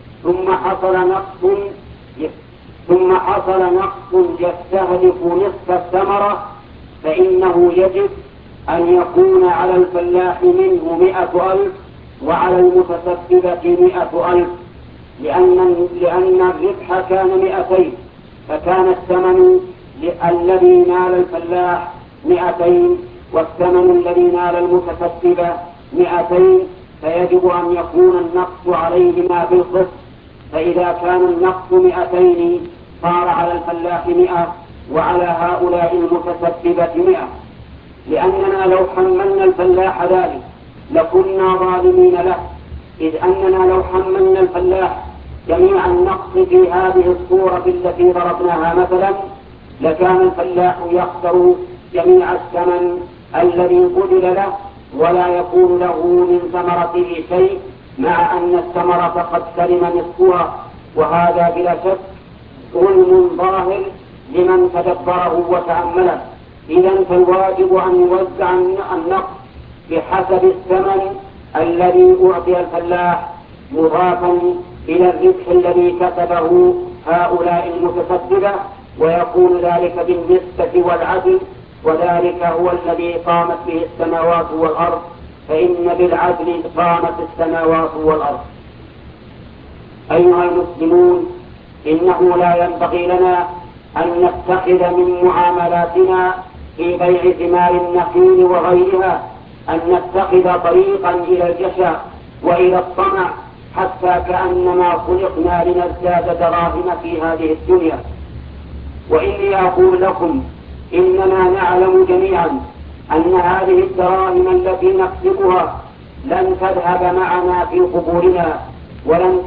ثم حصل نقص يستهدف نصف الثمرة، فإنه يجب أن يكون على الفلاح منه 100,000 وعلى المتسببة 100,000، لأن الربح كان 200، فكان الثمن الذي نال الفلاح 200 والثمن الذي نال المتسببة 200، فيجب أن يكون النقص عليهما بالقسط. فإذا كان النقص 200 صار على الفلاح 100 وعلى هؤلاء المتسببة 100، لأننا لو حملنا الفلاح ذلك لكنا ظالمين له، إذ أننا لو حملنا الفلاح جميع النقص في هذه الصورة التي ضربناها مثلا لكان الفلاح يخسر جميع الثمن الذي بذل له ولا يكون له من ثمرته شيء، مع أن الثمرة قد سلم نصفها، وهذا بلا شك ظلم ظاهر لمن تدبره وتأمله. إذن فالواجب أن يوزع النقص بحسب الثمن الذي أعطي الفلاح، مضافا إلى الربح الذي كسبه هؤلاء المتسببة، ويكون ذلك بالنسبة والعدل، وذلك هو الذي قامت به السماوات والأرض، فإن بالعدل قامت السماوات والأرض. أيها المسلمون، إنه لا ينبغي لنا أن نتخذ من معاملاتنا في بيع ثمار النخيل وغيرها أن نتخذ طريقا إلى الجشع وإلى الطمع، حتى كأنما خلقنا لنزداد دراهم في هذه الدنيا. وإني أقول لكم إننا نعلم جميعا أن هذه الدراهم التي نكسبها لن تذهب معنا في قبورنا، ولن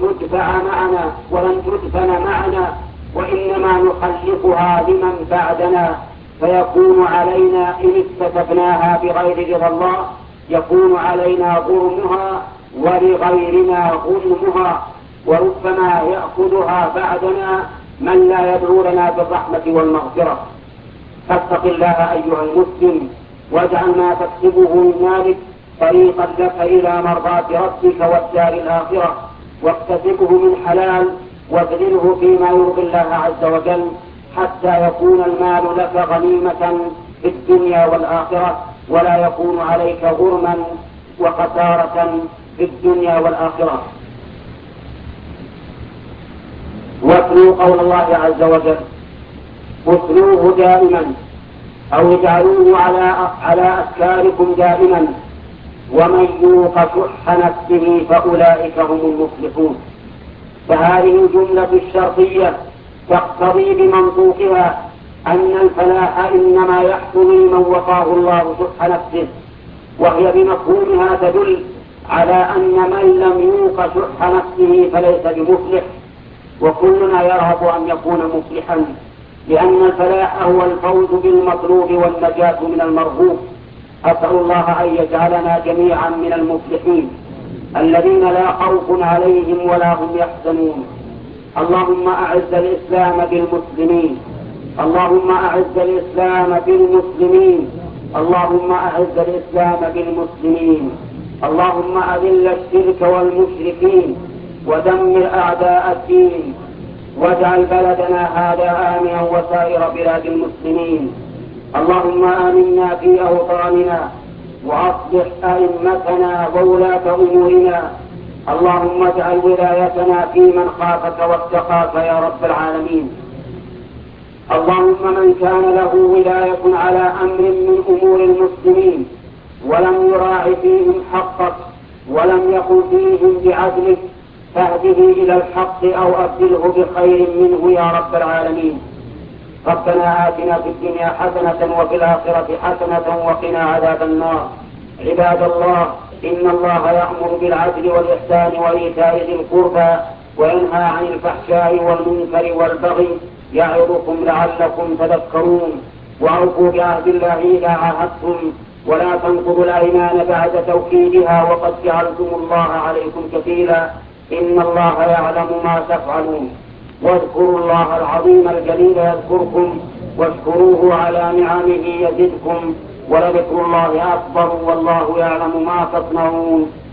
تدفن معنا، وإنما نخلفها لمن بعدنا، فيكون علينا إن اكتسبناها بغير رضا الله يكون علينا غرمها ولغيرنا غرمها، وربما يأخذها بعدنا من لا يدعو لنا بالرحمة والمغفرة. فاتق الله أيها المسلم، واجعل ما تكسبه من مالك طريقا لك إلى مرضاة ربك والدار الآخرة، واكتسبه من حلال وابذله فيما يرضي الله عز وجل، حتى يكون المال لك غنيمة في الدنيا والآخرة، ولا يكون عليك غرما وخسارة في الدنيا والآخرة. واتلوا قول الله عز وجل: اتلوه دائما، أو اجعلوه على أفكاركم دائما، ومن يوق شح نفسه فأولئك هم المفلحون. فهذه الجملة الشرطية تقتضي بمنطوقها أن الفلاح إنما يحصل لمن وقاه الله شح نفسه، وهي بمفهومها تدل على أن من لم يوق شح نفسه فليس بمفلح، وكلنا يرغب أن يكون مفلحا، لأن الفلاح هو الفوز بالمطلوب والنجاة من المرغوب. أسأل الله أن يجعلنا جميعا من المفلحين الذين لا خوف عليهم ولا هم يحزنون. اللهم أعز الإسلام بالمسلمين، اللهم أعز الإسلام بالمسلمين، اللهم أعز الإسلام بالمسلمين، اللهم أذل الشرك والمشركين ودمر أعداء الدين، واجعل بلدنا هذا آمنا وسائر بلاد المسلمين. اللهم آمنا في أوطاننا، وأصلح أئمتنا وولاة أمورنا. اللهم اجعل ولايتنا في من خافك واتقاك يا رب العالمين. اللهم من كان له ولاية على أمر من أمور المسلمين ولم يراع فيهم حقك ولم يقم فيهم بعدلك فاهده إلى الحق أو أبدله بخير منه يا رب العالمين. ربنا آتنا في الدنيا حسنة وفي الآخرة حسنة وقنا عذاب النار. عباد الله، إن الله يأمر بالعدل والإحسان وإيتاء ذي القربى وينهى عن الفحشاء والمنكر والبغي يعظكم لعلكم تذكرون. وأوفوا بعهد الله إذا عاهدتم، ولا تنقضوا الأيمان بعد توكيدها وقد جعلتم الله عليكم كفيلا، إن الله يعلم ما تفعلون. واذكروا الله العظيم الجليل يذكركم، واشكروه على نعمه يزدكم، ولذكر الله أكبر والله يعلم ما تصنعون.